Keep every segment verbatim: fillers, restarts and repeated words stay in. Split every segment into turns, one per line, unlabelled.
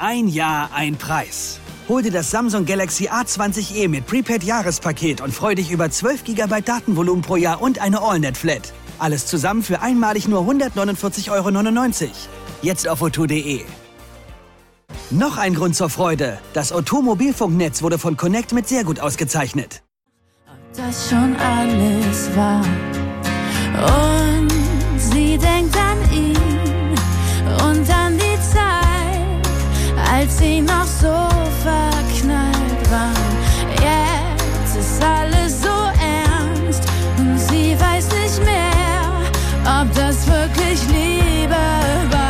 Ein Jahr, ein Preis. Hol dir das Samsung Galaxy A zwanzig e mit Prepaid-Jahrespaket und freu dich über zwölf Gigabyte Datenvolumen pro Jahr und eine AllNet-Flat. Alles zusammen für einmalig nur hundertneunundvierzig Euro neunundneunzig. Jetzt auf o zwei punkt de. Noch ein Grund zur Freude. Das O zwei Mobilfunknetz wurde von Connect mit sehr gut ausgezeichnet.
Ob das schon alles war. Und sie denkt an ihn und an die Zeit, als sie noch so verknallt waren. Jetzt ist alles so ernst und sie weiß nicht mehr, ob das wirklich Liebe war.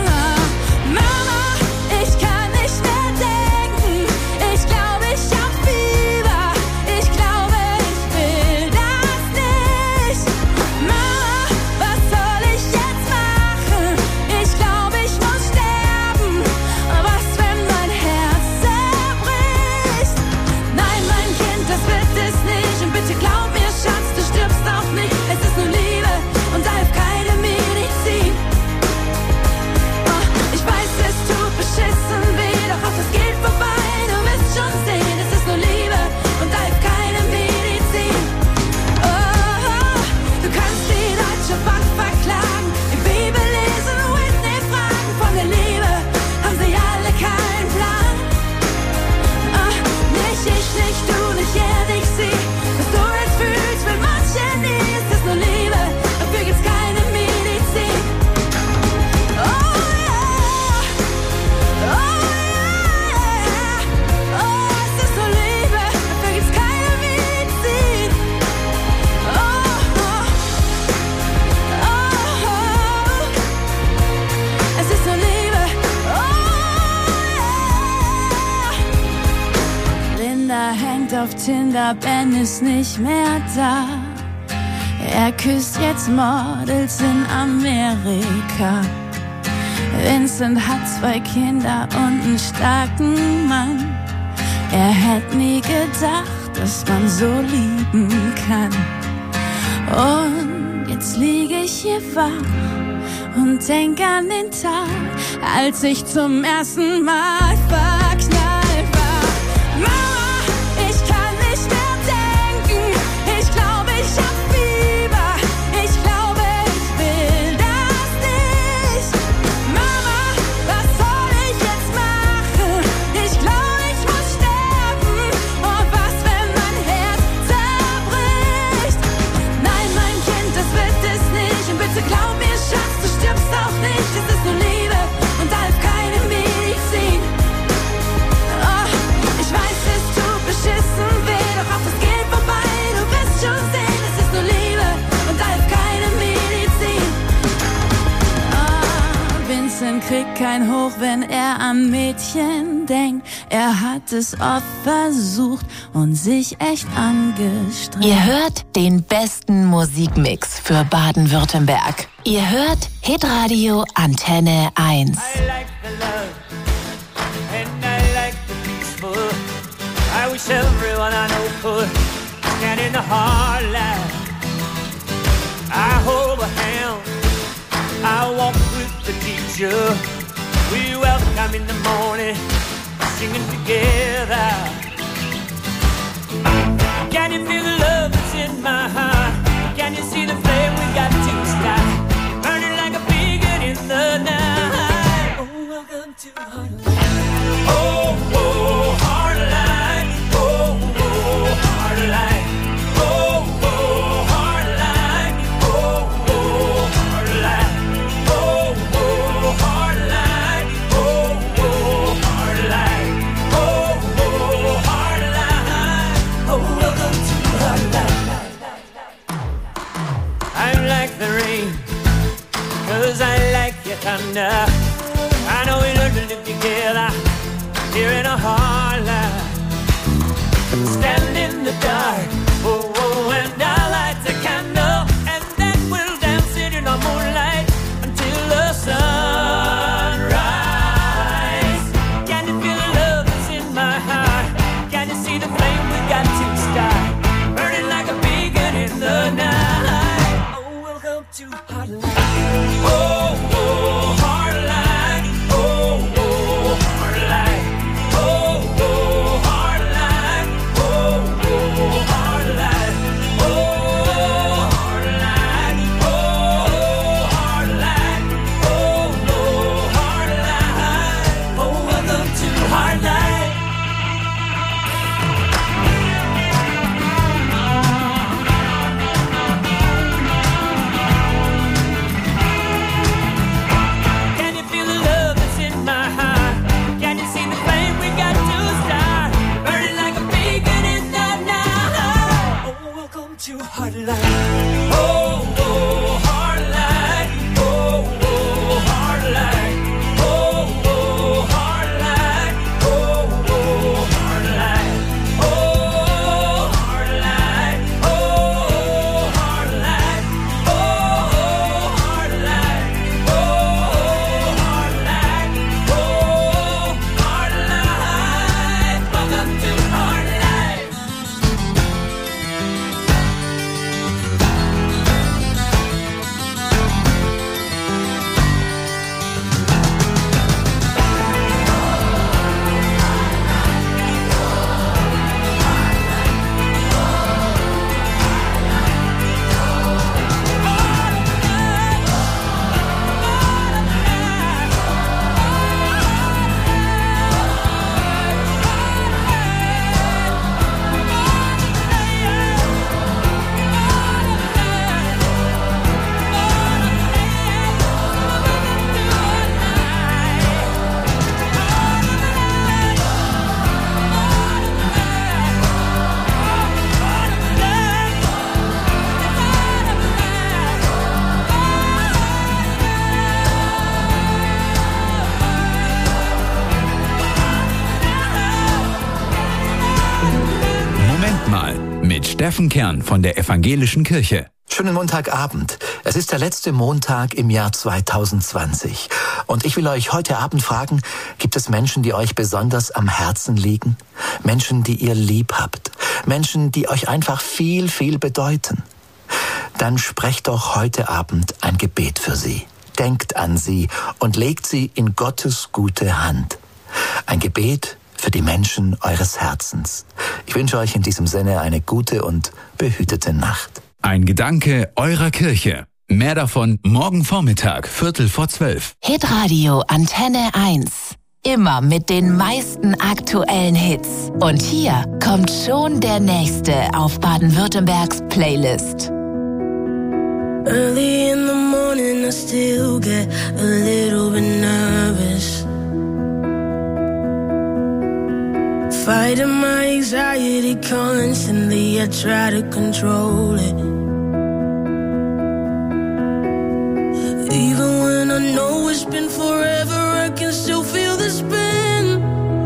Auf Tinder, Ben ist nicht mehr da. Er küsst jetzt Models in Amerika. Vincent hat zwei Kinder und einen starken Mann. Er hätte nie gedacht, dass man so lieben kann. Und jetzt liege ich hier wach und denk an den Tag, als ich zum ersten Mal verknallt war. Mama! Kriegt kein Hoch, wenn er an Mädchen denkt. Er hat es oft versucht und sich echt angestrengt.
Ihr hört den besten Musikmix für Baden-Württemberg. Ihr hört Hitradio Antenne eins.
I like the love and I like the peaceful. I wish everyone I know could stand in the hard light. I hold a hand, I walk with the teacher. We welcome in the morning, singing together. Can you feel the love that's in my heart? Can you see the flame we got to start? Burning like a beacon in the night. Oh, welcome to Heartline. Oh, oh, Heartline. Oh, oh, Heartline. Oh, oh, Heartline. Oh, oh, Heartline. Oh, oh, Heartline. Oh, oh, Heartline. Oh, oh, Heartline. Oh, welcome to Heartline. I'm like the rain, 'cause I like your thunder. I know we learned to live together here in a heart. hard light. Oh, oh, hard light. Oh, oh, hard light. Oh, oh, hard light. Oh, oh, hard light. Oh, hard light. Oh, hard light. Oh, hard light. Oh, hard light. Oh, hard light. Welcome to hard life.
Moment mal, mit Steffen Kern von der Evangelischen Kirche.
Schönen Montagabend. Es ist der letzte Montag im Jahr zweitausendzwanzig. Und ich will euch heute Abend fragen, gibt es Menschen, die euch besonders am Herzen liegen? Menschen, die ihr lieb habt? Menschen, die euch einfach viel, viel bedeuten? Dann sprecht doch heute Abend ein Gebet für sie. Denkt an sie und legt sie in Gottes gute Hand. Ein Gebet für die Menschen eures Herzens. Ich wünsche euch in diesem Sinne eine gute und behütete Nacht.
Ein Gedanke eurer Kirche. Mehr davon morgen Vormittag, Viertel vor zwölf.
Hitradio Antenne eins. Immer mit den meisten aktuellen Hits. Und hier kommt schon der nächste auf Baden-Württembergs Playlist.
Early in the morning I still get a little bit nervous. Fighting my anxiety constantly, I try to control it. Even when I know it's been forever, I can still feel the spin.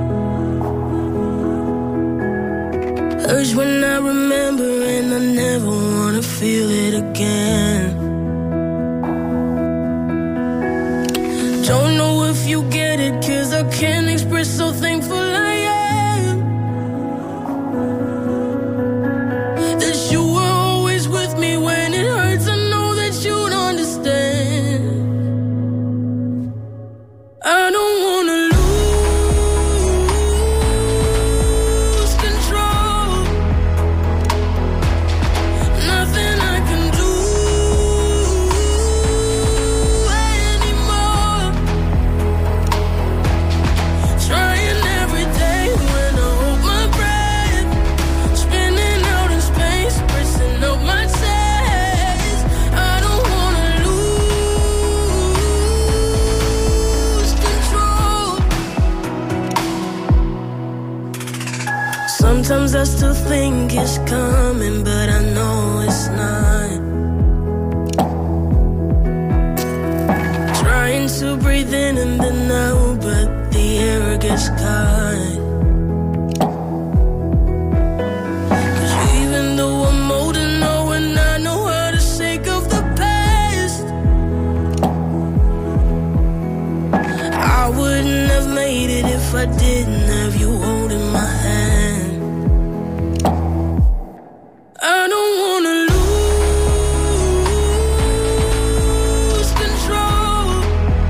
Urge when I remember and I never wanna feel it again. Don't know if you get it, 'cause I can't express so thankful I am that you were always with me when it hurts. I know that you'd understand. I don't wanna lose control. Nothing I can do anymore. Trying every day when I hold my breath, spinning out in space, pressing up my chest. I don't wanna lose control. Sometimes I still think it's coming, but I know it's not. Trying to breathe in and then out, but the air gets caught. 'Cause even though I'm older now and I know how to shake off the past, I wouldn't have made it if I didn't have you holding my hand. I don't wanna lose control.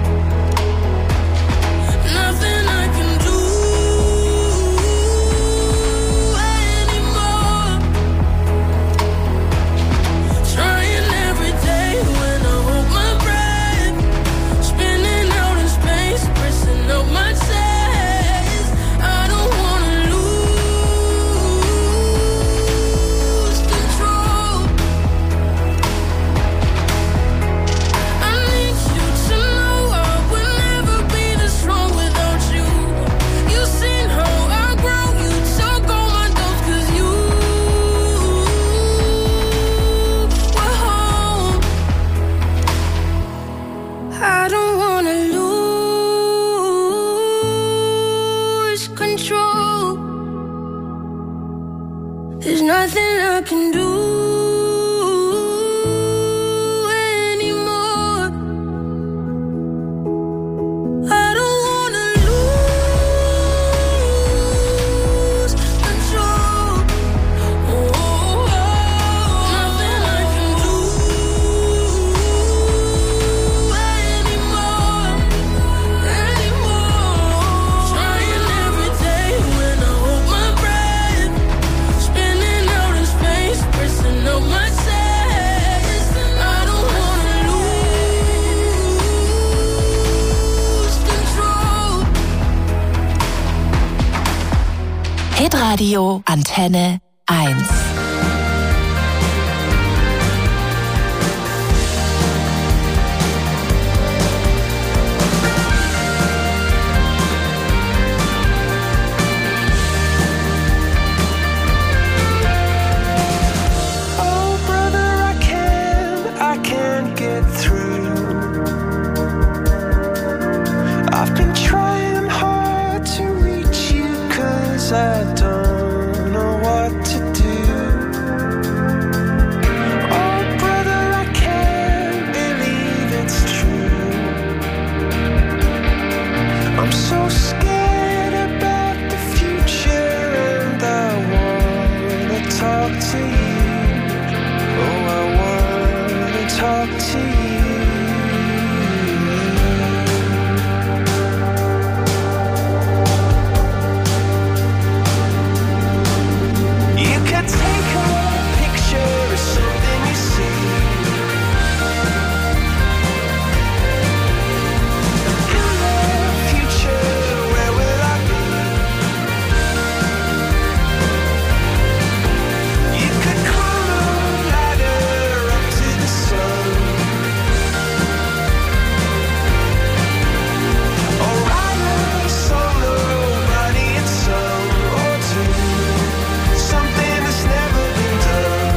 Nothing I can do anymore. Trying every day when I hold my breath, spinning out in space, pressing up my chest. I nothing I can do anymore. I don't wanna lose control. Oh, oh, oh. Nothing I can do anymore, anymore. Trying every day when I hold my breath, spinning out in space, pressing up my chest. I don't wanna lose control.
Hitradio Antenne eins.
Oh, brother, I can't, I can't get through. I've been trying hard to reach you, 'cause I don't know what to do. Oh, brother, I can't believe it's true. I'm so scared about the future, and I wanna talk to you. Oh, I wanna talk to you. You could take a picture of something you see. In the future, where will I be? You could climb a ladder up to the sun, or write a song nobody had sung, or do something that's never been done.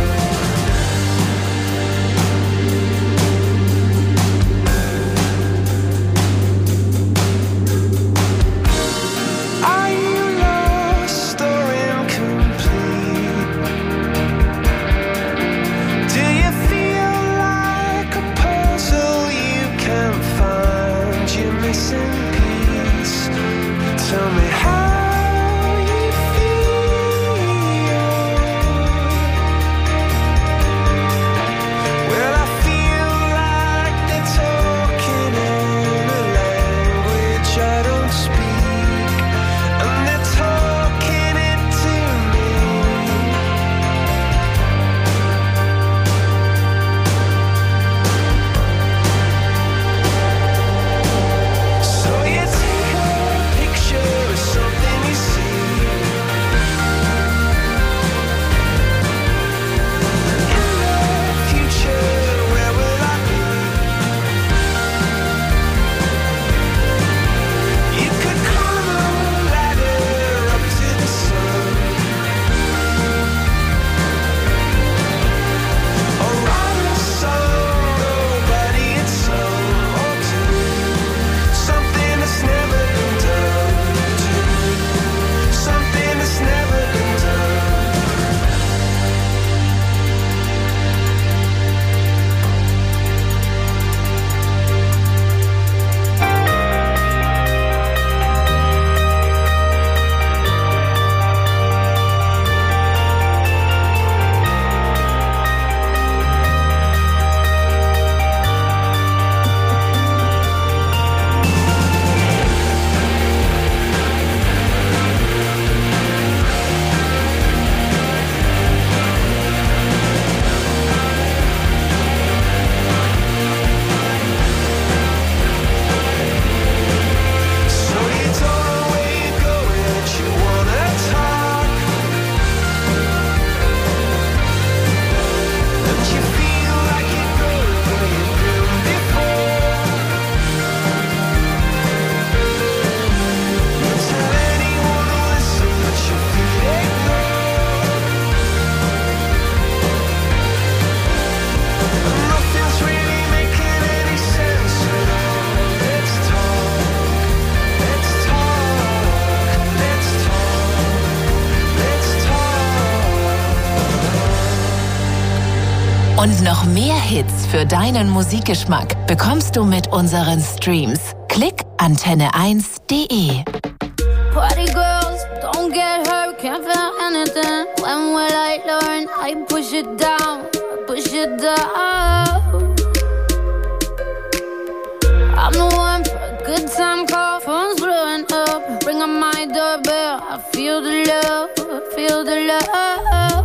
Are you lost or incomplete? Do you feel like a puzzle you can't find your missing piece? Tell me how you feel. Well, I feel like they're talking in a language I don't speak, and they're talking it to me. So you take a picture of
Und noch mehr Hits für deinen Musikgeschmack bekommst du mit unseren Streams. Klick antenne eins punkt de.
Party girls, don't get hurt, can't feel anything. When will I learn? I push it down, push it down. I'm the one for a good time call, phone's blowing up. Ring on my doorbell, I feel the love, I feel the love.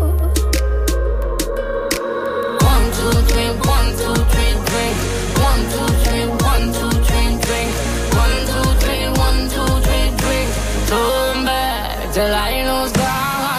One, two, three, one, two, three, drink. One, two, three, one, two, three, drink. One, two, three, one, two, three, drink. Turn back till I lose God.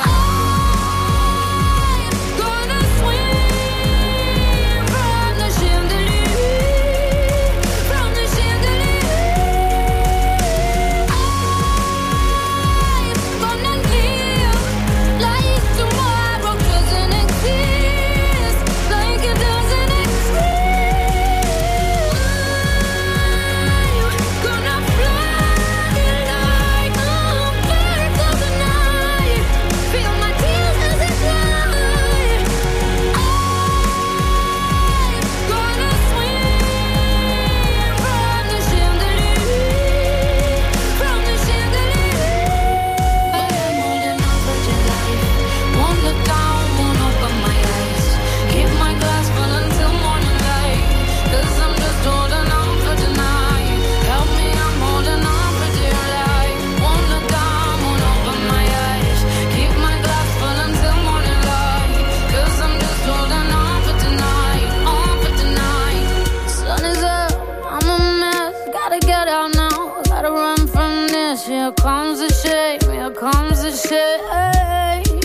Here comes the shame, here comes the shame.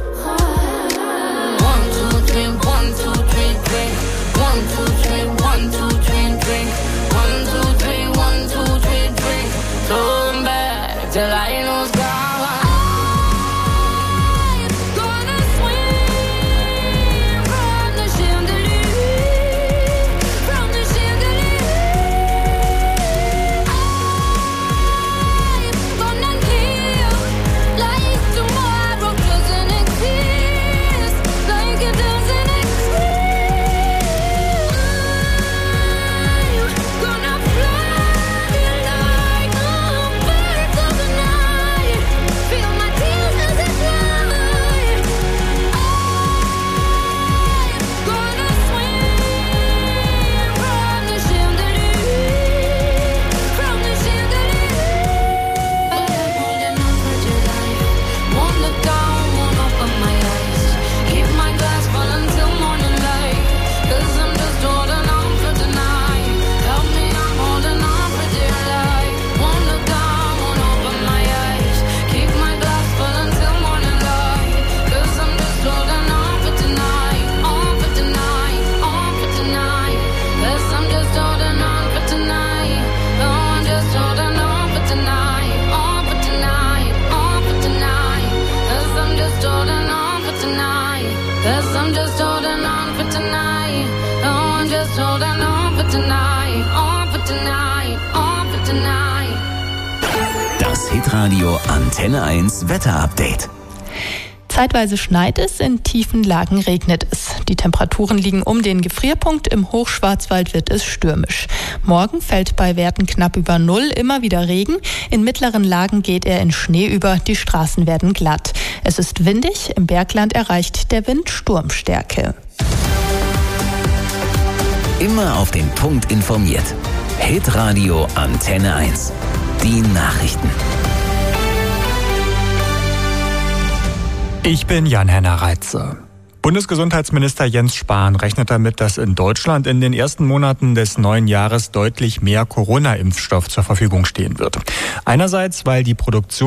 One, two, three, one, two, three, drink. One, two, three, one, two, three, drink. One, two, three, one, two, three, drink. Turn back till I lose God.
Das Hitradio Antenne eins Wetterupdate.
Zeitweise schneit es, in tiefen Lagen regnet es. Die Temperaturen liegen um den Gefrierpunkt, im Hochschwarzwald wird es stürmisch. Morgen fällt bei Werten knapp über Null immer wieder Regen. In mittleren Lagen geht er in Schnee über, die Straßen werden glatt. Es ist windig, im Bergland erreicht der Wind Sturmstärke.
Immer auf den Punkt informiert. Hitradio Antenne eins. Die Nachrichten.
Ich bin Jan-Henner Reitze. Bundesgesundheitsminister Jens Spahn rechnet damit, dass in Deutschland in den ersten Monaten des neuen Jahres deutlich mehr Corona-Impfstoff zur Verfügung stehen wird. Einerseits, weil die Produktion